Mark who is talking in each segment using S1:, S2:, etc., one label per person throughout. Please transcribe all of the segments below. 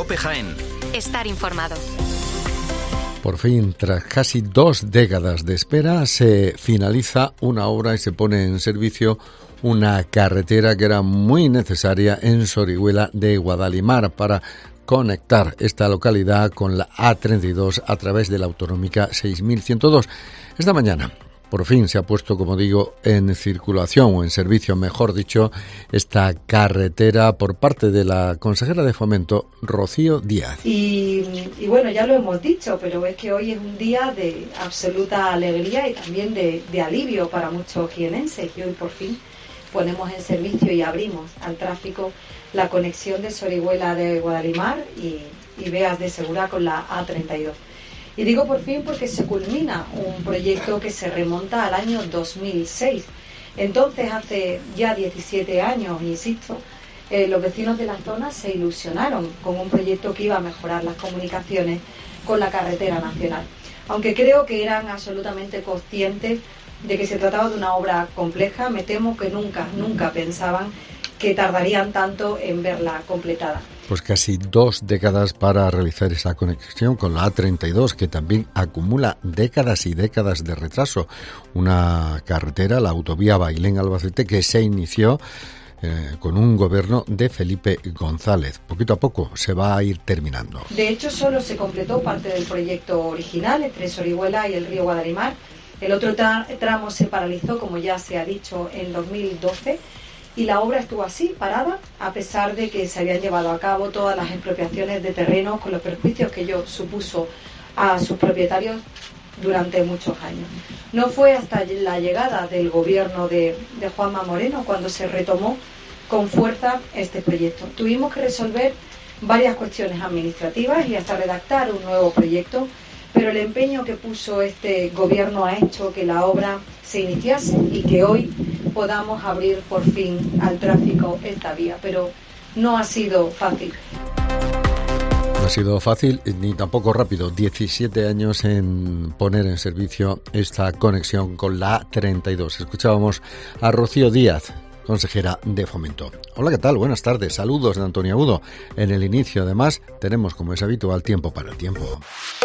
S1: COPE Jaén.
S2: Estar informado.
S3: Por fin, tras casi 2 décadas de espera, se finaliza una obra y se pone en servicio una carretera que era muy necesaria en Sorihuela de Guadalimar para conectar esta localidad con la A32 a través de la autonómica 6102. Esta mañana, por fin se ha puesto, como digo, en circulación o en servicio, mejor dicho, esta carretera por parte de la consejera de Fomento, Rocío Díaz.
S4: Y bueno, ya lo hemos dicho, pero es que hoy es un día de absoluta alegría y también de alivio para muchos jienenses. Y hoy por fin ponemos en servicio y abrimos al tráfico la conexión de Sorihuela de Guadalimar y Beas de Segura con la A32. Y digo por fin porque se culmina un proyecto que se remonta al año 2006. Entonces, hace ya 17 años, insisto, los vecinos de la zona se ilusionaron con un proyecto que iba a mejorar las comunicaciones con la carretera nacional. Aunque creo que eran absolutamente conscientes de que se trataba de una obra compleja, me temo que nunca pensaban que tardarían tanto en verla completada.
S3: Pues casi 2 décadas para realizar esa conexión con la A32, que también acumula décadas y décadas de retraso. Una carretera, la autovía Bailén-Albacete, que se inició con un gobierno de Felipe González. Poquito a poco se va a ir terminando.
S4: De hecho, solo se completó parte del proyecto original entre Sorihuela y el río Guadalimar. El otro tramo se paralizó, como ya se ha dicho, en 2012. Y la obra estuvo así, parada, a pesar de que se habían llevado a cabo todas las expropiaciones de terrenos con los perjuicios que ello supuso a sus propietarios durante muchos años. No fue hasta la llegada del gobierno de Juanma Moreno cuando se retomó con fuerza este proyecto. Tuvimos que resolver varias cuestiones administrativas y hasta redactar un nuevo proyecto, pero el empeño que puso este gobierno ha hecho que la obra se iniciase y que hoy podamos abrir por fin al tráfico esta vía, pero no ha sido fácil.
S3: No ha sido fácil ni tampoco rápido. 17 años en poner en servicio esta conexión con la A32. Escuchábamos a Rocío Díaz, consejera de Fomento. Hola, ¿qué tal? Buenas tardes. Saludos de Antonio Agudo. En el inicio, además, tenemos, como es habitual, tiempo para el tiempo.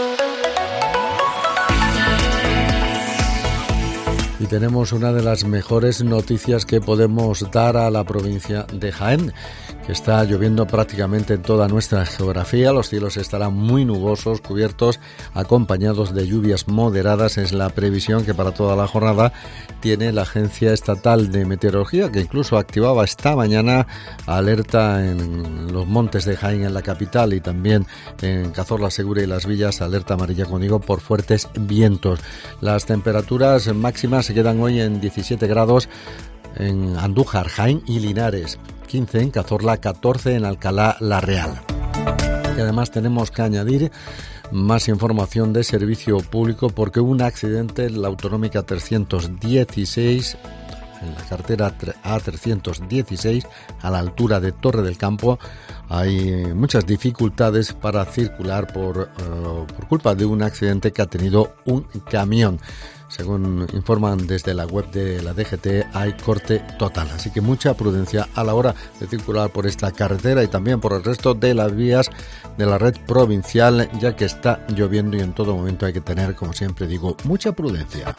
S3: Y tenemos una de las mejores noticias que podemos dar a la provincia de Jaén, que está lloviendo prácticamente en toda nuestra geografía. Los cielos estarán muy nubosos, cubiertos, acompañados de lluvias moderadas. Es la previsión que para toda la jornada tiene la Agencia Estatal de Meteorología, que incluso activaba esta mañana alerta en los montes de Jaén, en la capital, y también en Cazorla, Segura y Las Villas, alerta amarilla, como digo, por fuertes vientos. Las temperaturas máximas se quedan hoy en 17 grados en Andújar, Jaén y Linares, 15 en Cazorla, 14 en Alcalá La Real. Y además tenemos que añadir más información de servicio público porque hubo un accidente en la autonómica 316, en la carretera A316, a la altura de Torre del Campo. Hay muchas dificultades para circular por culpa de un accidente que ha tenido un camión. Según informan desde la web de la DGT, hay corte total. Así que mucha prudencia a la hora de circular por esta carretera y también por el resto de las vías de la red provincial, ya que está lloviendo y en todo momento hay que tener, como siempre digo, mucha prudencia.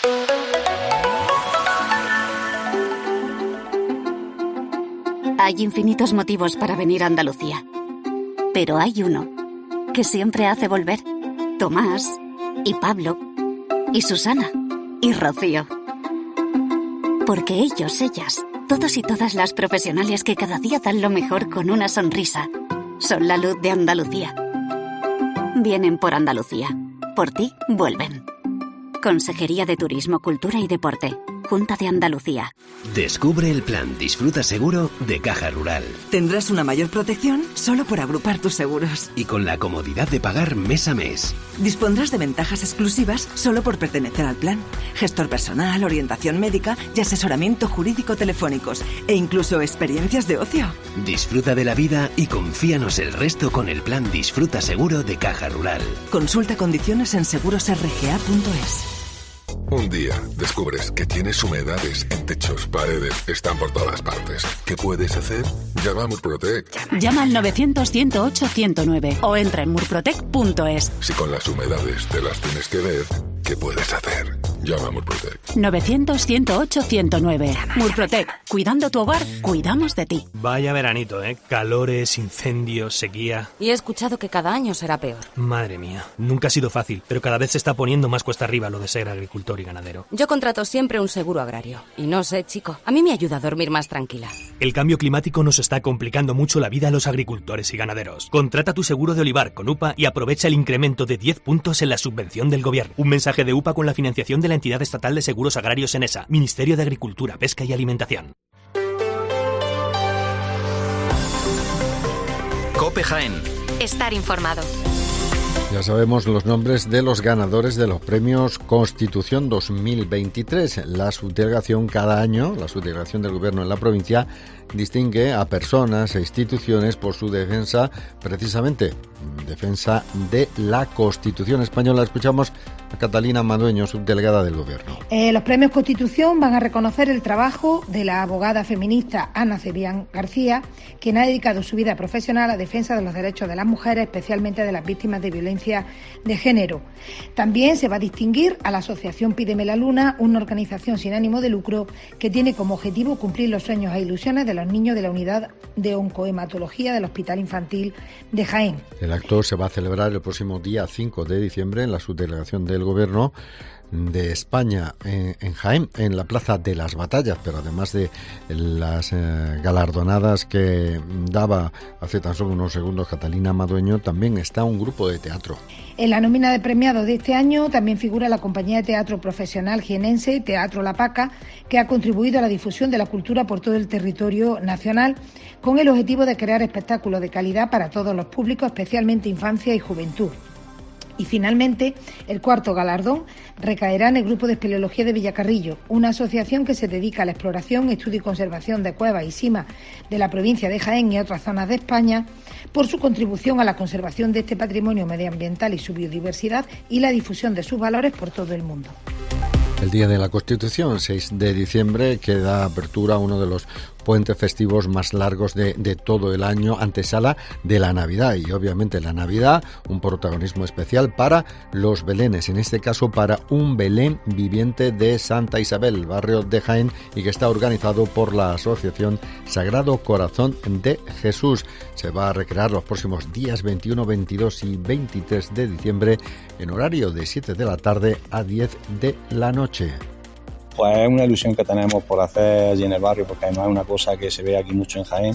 S5: Hay infinitos motivos para venir a Andalucía, pero hay uno que siempre hace volver. Tomás y Pablo y Susana y Rocío. Porque ellos, ellas, todos y todas las profesionales que cada día dan lo mejor con una sonrisa, son la luz de Andalucía. Vienen por Andalucía. Por ti, vuelven. Consejería de Turismo, Cultura y Deporte. Junta de Andalucía.
S6: Descubre el plan Disfruta Seguro de Caja Rural.
S7: Tendrás una mayor protección solo por agrupar tus seguros.
S6: Y con la comodidad de pagar mes a mes.
S7: Dispondrás de ventajas exclusivas solo por pertenecer al plan. Gestor personal, orientación médica y asesoramiento jurídico telefónicos. E incluso experiencias de ocio.
S6: Disfruta de la vida y confíanos el resto con el plan Disfruta Seguro de Caja Rural.
S7: Consulta condiciones en segurosrga.es.
S1: Un día descubres que tienes humedades en techos, paredes, están por todas partes. ¿Qué puedes hacer? Llama a Murprotec.
S5: Llama al 900-108-109 o entra en murprotec.es.
S1: Si con las humedades te las tienes que ver, ¿qué puedes hacer? Llama a Murprotec.
S5: 900-108-109. Murprotec. Cuidando tu hogar, cuidamos de ti.
S2: Vaya veranito, ¿eh? Calores, incendios, sequía.
S8: Y he escuchado que cada año será peor.
S2: Madre mía. Nunca ha sido fácil, pero cada vez se está poniendo más cuesta arriba lo de ser agricultor y ganadero.
S8: Yo contrato siempre un seguro agrario. Y no sé, chico, a mí me ayuda a dormir más tranquila.
S2: El cambio climático nos está complicando mucho la vida a los agricultores y ganaderos. Contrata tu seguro de olivar con UPA y aprovecha el incremento de 10 puntos en la subvención del gobierno. Un mensaje de UPA con la financiación de la Entidad Estatal de Seguros Agrarios ENESA, Ministerio de Agricultura, Pesca y Alimentación.
S6: COPE Jaén.
S9: Estar informado.
S3: Ya sabemos los nombres de los ganadores de los premios Constitución 2023. La subdelegación cada año, la subdelegación del Gobierno en la provincia, distingue a personas e instituciones por su defensa, precisamente, defensa de la Constitución española. Escuchamos a Catalina Madueño, subdelegada del Gobierno.
S10: Los premios Constitución van a reconocer el trabajo de la abogada feminista Ana Cebrián García, quien ha dedicado su vida profesional a la defensa de los derechos de las mujeres, especialmente de las víctimas de violencia de género. También se va a distinguir a la Asociación Pídeme la Luna, una organización sin ánimo de lucro que tiene como objetivo cumplir los sueños e ilusiones de los niños de la unidad de oncohematología del Hospital Infantil de Jaén.
S3: El acto se va a celebrar el próximo día 5 de diciembre en la subdelegación del Gobierno de España en Jaén, en la Plaza de las Batallas, pero además de las galardonadas que daba hace tan solo unos segundos Catalina Madueño, también está un grupo de teatro.
S10: En la nómina de premiados de este año también figura la compañía de teatro profesional jienense Teatro La Paca, que ha contribuido a la difusión de la cultura por todo el territorio nacional, con el objetivo de crear espectáculos de calidad para todos los públicos, especialmente infancia y juventud. Y finalmente, el cuarto galardón recaerá en el Grupo de Espeleología de Villacarrillo, una asociación que se dedica a la exploración, estudio y conservación de cuevas y simas de la provincia de Jaén y otras zonas de España, por su contribución a la conservación de este patrimonio medioambiental y su biodiversidad y la difusión de sus valores por todo el mundo.
S3: El Día de la Constitución, 6 de diciembre, que da apertura a uno de los puentes festivos más largos de todo el año, antesala de la Navidad. Y obviamente la Navidad, un protagonismo especial para los belenes, en este caso para un Belén viviente de Santa Isabel, barrio de Jaén, y que está organizado por la Asociación Sagrado Corazón de Jesús. Se va a recrear los próximos días 21, 22 y 23 de diciembre en horario de 7 de la tarde a 10 de la noche.
S11: Pues es una ilusión que tenemos por hacer allí en el barrio, porque además es una cosa que se ve aquí mucho en Jaén.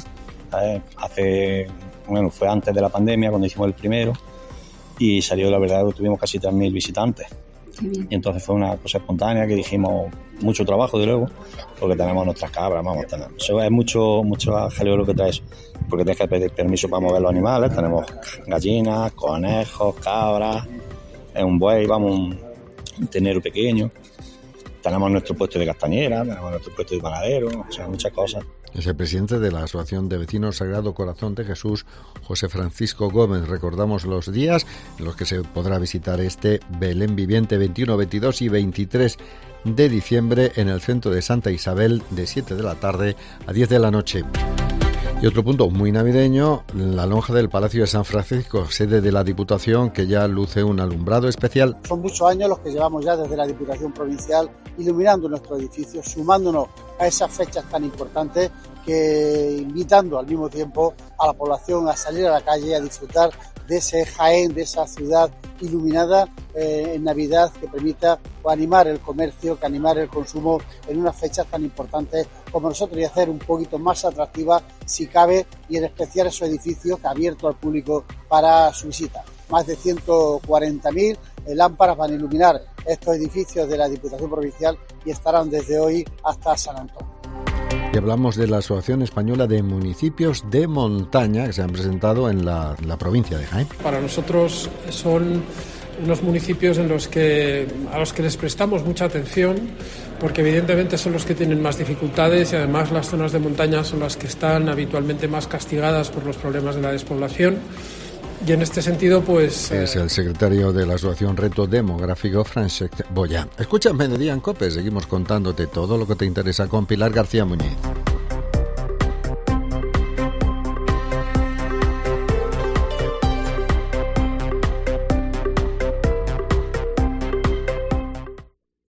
S11: Fue antes de la pandemia cuando hicimos el primero y salió, la verdad, que tuvimos casi 3.000 visitantes. Y entonces fue una cosa espontánea que dijimos, mucho trabajo de luego, porque tenemos nuestras cabras, eso es mucho jaleo lo que trae eso, porque tienes que pedir permiso para mover los animales. Tenemos gallinas, conejos, cabras, un buey, un ternero pequeño. Tenemos nuestro puesto de castañera, tenemos nuestro puesto de panadero, o sea, muchas cosas.
S3: Es el presidente de la Asociación de Vecinos Sagrado Corazón de Jesús, José Francisco Gómez. Recordamos los días en los que se podrá visitar este Belén viviente, 21, 22 y 23 de diciembre en el centro de Santa Isabel, de 7 de la tarde a 10 de la noche. Y otro punto muy navideño, la lonja del Palacio de San Francisco, sede de la Diputación, que ya luce un alumbrado especial.
S12: Son muchos años los que llevamos ya desde la Diputación Provincial iluminando nuestro edificio, sumándonos a esas fechas tan importantes, que invitando al mismo tiempo a la población a salir a la calle, a disfrutar de ese Jaén, de esa ciudad iluminada en Navidad, que permita animar el comercio, que animar el consumo en unas fechas tan importantes como nosotros, y hacer un poquito más atractiva, si cabe, y en especial esos edificios que ha abierto al público para su visita. Más de 140.000 lámparas van a iluminar estos edificios de la Diputación Provincial y estarán desde hoy hasta San Antonio.
S3: Y hablamos de la Asociación Española de Municipios de Montaña, que se han presentado en la provincia de Jaén.
S13: Para nosotros son unos municipios a los que les prestamos mucha atención, porque evidentemente son los que tienen más dificultades, y además las zonas de montaña son las que están habitualmente más castigadas por los problemas de la despoblación. Y en este sentido, pues...
S3: Es el secretario de la Asociación Reto Demográfico, Francesc Boya. Escucha, Mediodía en COPE, seguimos contándote todo lo que te interesa con Pilar García Muñiz.